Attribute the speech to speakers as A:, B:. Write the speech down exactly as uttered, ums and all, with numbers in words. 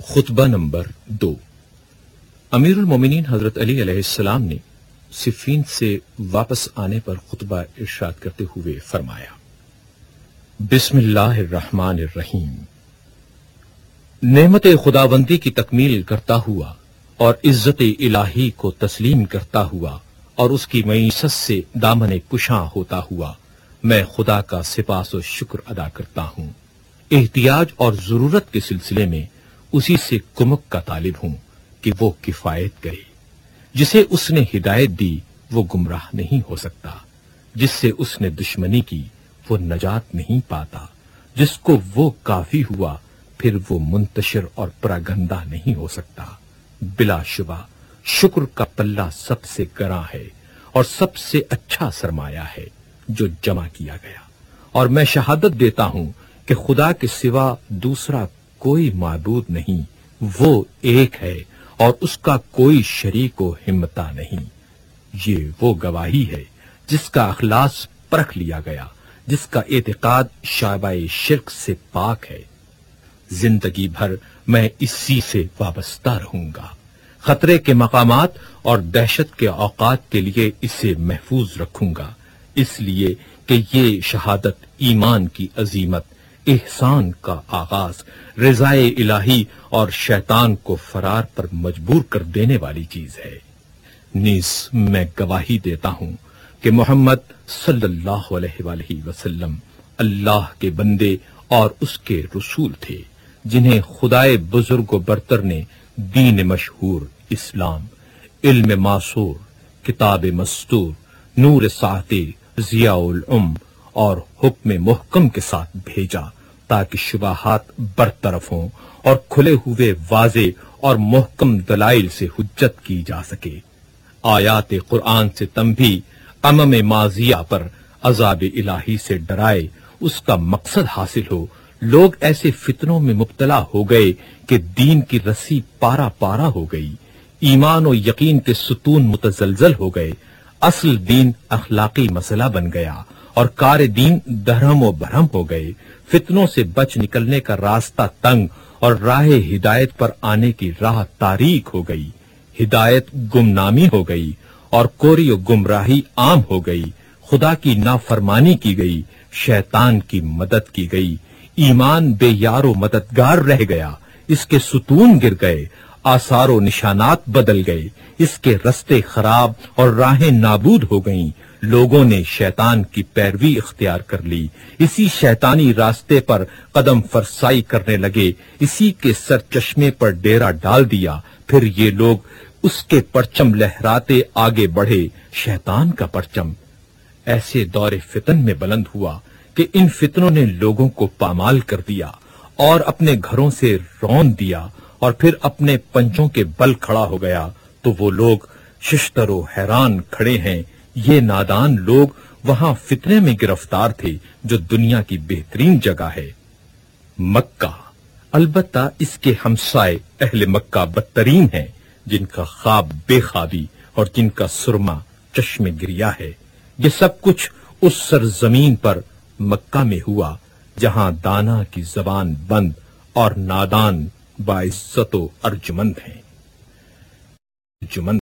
A: خطبہ نمبر دو۔ امیر المومنین حضرت علی علیہ السلام نے صفین سے واپس آنے پر خطبہ ارشاد کرتے ہوئے فرمایا، بسم اللہ الرحمن الرحیم۔ نعمت خداوندی کی تکمیل کرتا ہوا اور عزت الہی کو تسلیم کرتا ہوا اور اس کی معیشت سے دامن کشاں ہوتا ہوا میں خدا کا سپاس و شکر ادا کرتا ہوں۔ احتیاج اور ضرورت کے سلسلے میں اسی سے کمک کا طالب ہوں کہ وہ کفایت کرے۔ جسے اس نے ہدایت دی وہ گمراہ نہیں ہو سکتا، جس سے اس نے دشمنی کی وہ نجات نہیں پاتا، جس کو وہ کافی ہوا پھر وہ منتشر اور پراگندہ نہیں ہو سکتا۔ بلا شبہ شکر کا پلہ سب سے گراں ہے اور سب سے اچھا سرمایہ ہے جو جمع کیا گیا، اور میں شہادت دیتا ہوں کہ خدا کے سوا دوسرا کوئی معبود نہیں، وہ ایک ہے اور اس کا کوئی شریک و ہمتا نہیں۔ یہ وہ گواہی ہے جس کا اخلاص پرکھ لیا گیا، جس کا اعتقاد شعبہ شرک سے پاک ہے۔ زندگی بھر میں اسی سے وابستہ رہوں گا۔ خطرے کے مقامات اور دہشت کے اوقات کے لیے اسے محفوظ رکھوں گا، اس لیے کہ یہ شہادت ایمان کی عظیمت، احسان کا آغاز، رضائے الہی اور شیطان کو فرار پر مجبور کر دینے والی چیز ہے۔ نیز میں گواہی دیتا ہوں کہ محمد صلی اللہ علیہ وآلہ وسلم اللہ کے بندے اور اس کے رسول تھے، جنہیں خدائے بزرگ و برتر نے دین مشہور اسلام، علم معصور، کتاب مستور، نور ساطع، ضیاء العم اور حکم محکم کے ساتھ بھیجا تاکہ شبہات برطرف ہوں اور کھلے ہوئے واضح اور محکم دلائل سے حجت کی جا سکے۔ آیات قرآن سے تنبیہ امم ماضیہ پر عذاب الہی سے ڈرائے، اس کا مقصد حاصل ہو۔ لوگ ایسے فتنوں میں مبتلا ہو گئے کہ دین کی رسی پارا پارا ہو گئی، ایمان و یقین کے ستون متزلزل ہو گئے، اصل دین اخلاقی مسئلہ بن گیا اور کار دین دھرم و بھرم ہو گئے۔ فتنوں سے بچ نکلنے کا راستہ تنگ اور راہ ہدایت پر آنے کی راہ تاریک ہو گئی۔ ہدایت گمنامی ہو گئی اور کوری و گمراہی عام ہو گئی۔ خدا کی نافرمانی کی گئی، شیطان کی مدد کی گئی، ایمان بے یار و مددگار رہ گیا، اس کے ستون گر گئے، آثار و نشانات بدل گئے، اس کے رستے خراب اور راہیں نابود ہو گئیں۔ لوگوں نے شیطان کی پیروی اختیار کر لی، اسی شیطانی راستے پر قدم فرسائی کرنے لگے، اسی کے سر چشمے پر ڈیرا ڈال دیا۔ پھر یہ لوگ اس کے پرچم لہراتے آگے بڑھے، شیطان کا پرچم ایسے دور فتن میں بلند ہوا کہ ان فتنوں نے لوگوں کو پامال کر دیا اور اپنے گھروں سے رون دیا، اور پھر اپنے پنجوں کے بل کھڑا ہو گیا۔ تو وہ لوگ ششتر و حیران کھڑے ہیں، یہ نادان لوگ وہاں فتنے میں گرفتار تھے جو دنیا کی بہترین جگہ ہے مکہ۔ البتہ اس کے ہمسائے اہل مکہ بدترین ہیں، جن کا خواب بے خوابی اور جن کا سرما چشم گریا ہے۔ یہ سب کچھ اس سرزمین پر مکہ میں ہوا جہاں دانا کی زبان بند اور نادان باعزت و ارجمند ہیں۔